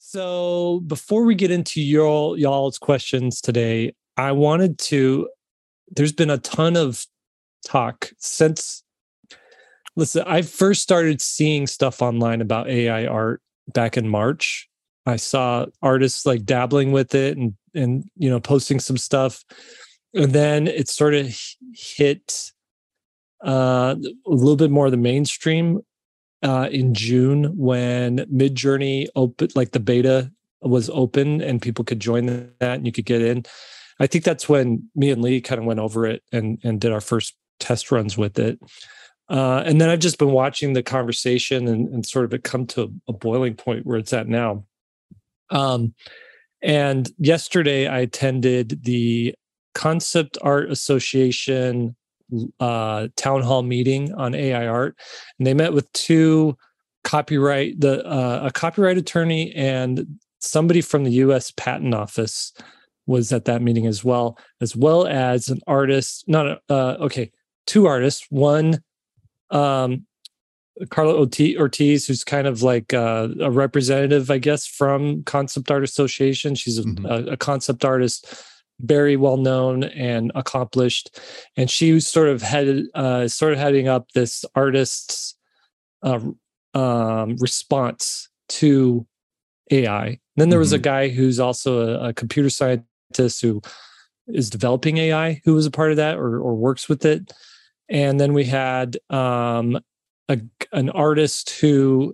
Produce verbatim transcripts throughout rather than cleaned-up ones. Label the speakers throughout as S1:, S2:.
S1: So before we get into your y'all's questions today, I wanted to. There's been a ton of talk since. Listen, I first started seeing stuff online about A I art back in March. I saw artists like dabbling with it and and you know posting some stuff, and then it sort of hit uh, a little bit more of the mainstream uh, in June when Midjourney opened, like the beta was open and people could join that and you could get in. I think that's when me and Lee kind of went over it and and did our first test runs with it. Uh, and then I've just been watching the conversation and, and sort of it come to a boiling point where it's at now. Um, and yesterday I attended the Concept Art Association uh, town hall meeting on A I art, and they met with two copyright, the uh, a copyright attorney and somebody from the U S Patent Office was at that meeting as well, as well as an artist. Not a, uh, okay, two artists. One, um, Carla Ortiz, who's kind of like uh, a representative, I guess, from Concept Art Association. She's a, mm-hmm. a, a concept artist, very well known and accomplished, and she sort of headed, uh, sort of heading up this artist's uh, um, response to A I. Then there mm-hmm. was a guy who's also a, a computer scientist who is developing A I, who was a part of that or, or works with it. And then we had um, a, an artist who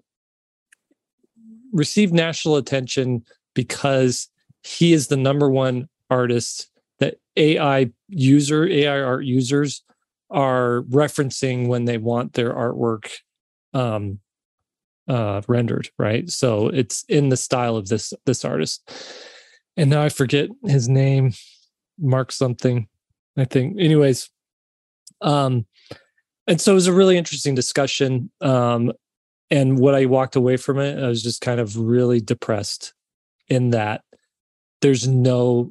S1: received national attention because he is the number one artist that A I user, A I art users are referencing when they want their artwork um, uh, rendered, right? So it's in the style of this this artist. And now I forget his name, Mark something, I think. Anyways, um, and so it was a really interesting discussion. Um, and what I walked away from it, I was just kind of really depressed in that there's no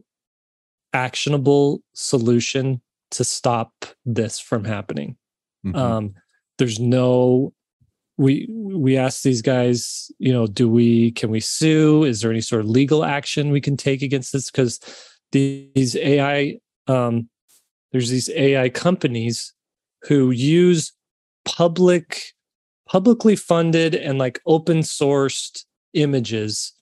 S1: actionable solution to stop this from happening. Mm-hmm. Um, there's no, we, we asked these guys, you know, do we, can we sue? Is there any sort of legal action we can take against this? Because these A I, um, there's these A I companies who use public, publicly funded and like open sourced images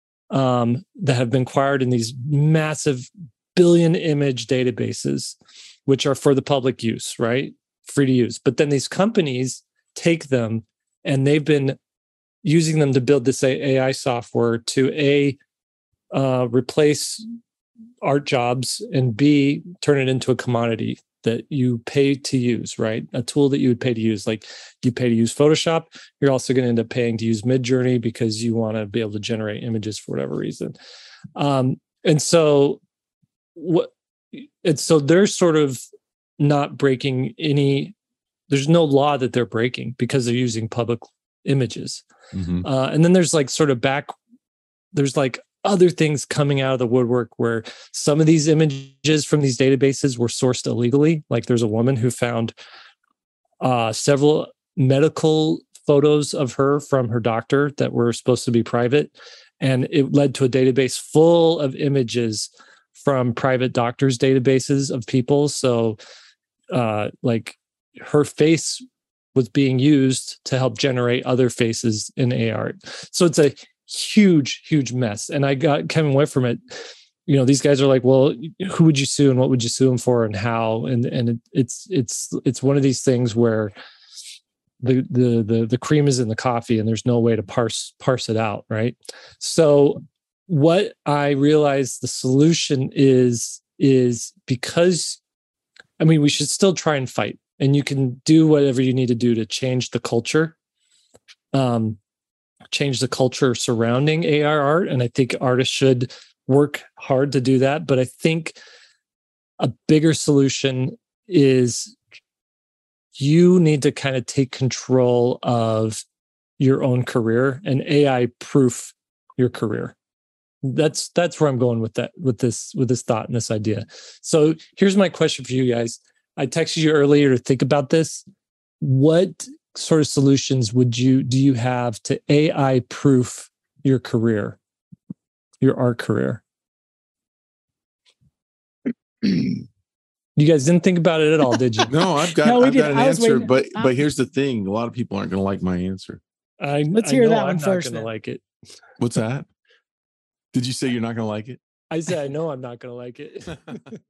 S1: um, that have been acquired in these massive billion image databases, which are for the public use, right? Free to use. But then these companies take them and they've been using them to build this A I software to A, uh, replace art jobs, and B, turn it into a commodity that you pay to use, right? A tool that you would pay to use. Like you pay to use Photoshop, you're also going to end up paying to use Midjourney because you want to be able to generate images for whatever reason. Um, and so what, and so they're sort of not breaking any, there's no law that they're breaking because they're using public images. Mm-hmm. Uh, and then there's like sort of back, there's like other things coming out of the woodwork where some of these images from these databases were sourced illegally. Like there's a woman who found uh, several medical photos of her from her doctor that were supposed to be private. And it led to a database full of images from private doctors' databases of people. So uh, like her face was being used to help generate other faces in A I art. So it's a huge, huge mess. And I got Kevin away from it. You know, these guys are like, well, who would you sue and what would you sue them for and how? And and it, it's it's it's one of these things where the the the the cream is in the coffee and there's no way to parse parse it out, right? So what I realized the solution is is because I mean, we should still try and fight, and you can do whatever you need to do to change the culture. Um change the culture surrounding A I art. And I think artists should work hard to do that. But I think a bigger solution is you need to kind of take control of your own career and A I proof your career. That's that's where I'm going with that, with this, with this thought and this idea. So here's my question for you guys. I texted you earlier to think about this. What sort of solutions would you do you have to A I proof your career? your art career? You guys didn't think about it at all, did you?
S2: No, I've got
S3: No, we
S2: I've
S3: did.
S2: got an
S3: I was
S2: answer,
S3: waiting-
S2: but
S3: I-
S2: but here's the thing: a lot of people aren't going to like my answer.
S1: I,
S3: Let's
S1: I
S3: hear
S1: know
S3: that
S1: I'm
S3: one
S1: not
S3: first,
S1: going to
S3: then.
S1: like it.
S2: What's that? Did you say you're not going to like it?
S1: I said I know I'm not going to like it.